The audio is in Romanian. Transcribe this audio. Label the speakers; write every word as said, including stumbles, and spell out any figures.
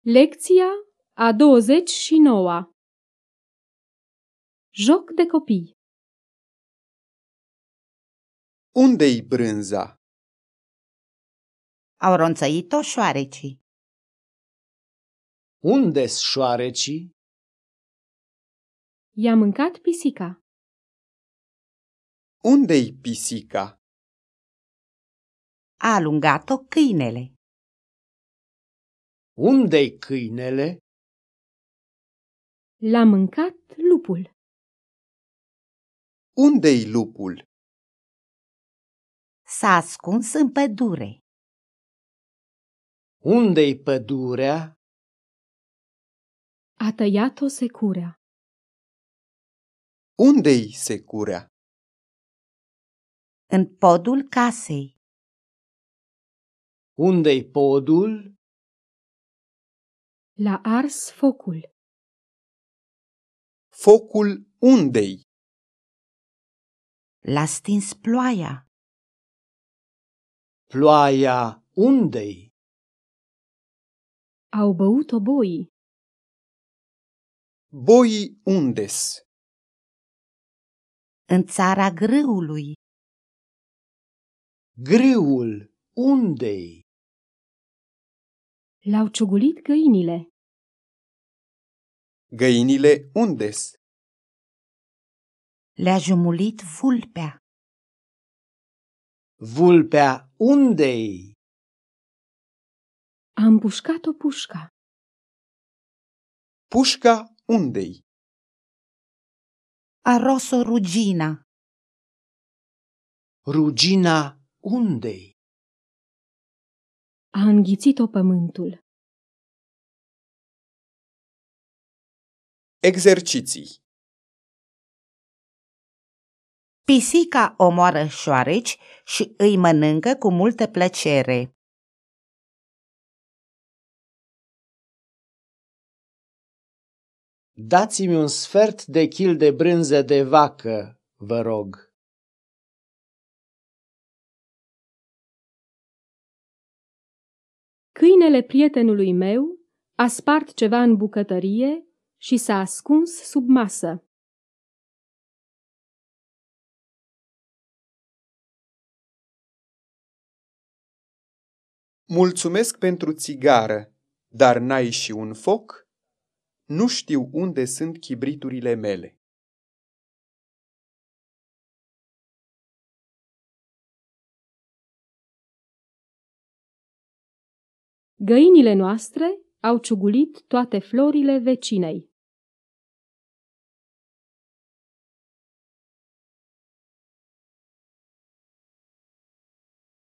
Speaker 1: Lecția a douăzeci și nouă. Joc de copii.
Speaker 2: Unde-i brânza?
Speaker 3: Au ronțăit-o șoarecii.
Speaker 4: Unde-s șoarecii?
Speaker 1: I-a mâncat pisica.
Speaker 2: Unde-i pisica?
Speaker 3: A alungat-o câinele.
Speaker 4: Unde-i câinele?
Speaker 1: L-a mâncat lupul.
Speaker 2: Unde-i lupul?
Speaker 3: S-a ascuns în pădure.
Speaker 4: Unde-i pădurea?
Speaker 1: A tăiat-o securea.
Speaker 2: Unde-i securea?
Speaker 3: În podul casei.
Speaker 4: Unde-i podul?
Speaker 1: L-a ars focul.
Speaker 2: Focul unde-i?
Speaker 3: L-a stins ploaia.
Speaker 4: Ploaia unde-i?
Speaker 1: Au băut-o boii.
Speaker 2: Boii unde-s?
Speaker 3: În țara grâului.
Speaker 4: Grâul unde-i?
Speaker 1: L-au ciugulit găinile.
Speaker 2: Găinile unde-s?
Speaker 3: Le-a jumulit vulpea.
Speaker 4: Vulpea unde-i?
Speaker 1: A împușcat-o pușca.
Speaker 2: Pușca unde-i?
Speaker 3: A ros-o rugina.
Speaker 4: Rugina unde-i?
Speaker 1: A înghițit-o pământul.
Speaker 2: Exerciții.
Speaker 3: Pisica omoară șoareci și îi mănâncă cu multă plăcere.
Speaker 4: Dați-mi un sfert de chil de brânză de vacă, vă rog.
Speaker 1: Câinele prietenului meu a spart ceva în bucătărie și s-a ascuns sub masă.
Speaker 2: Mulțumesc pentru țigară, dar n-ai și un foc? Nu știu unde sunt chibriturile mele.
Speaker 1: Găinile noastre au ciugulit toate florile vecinei.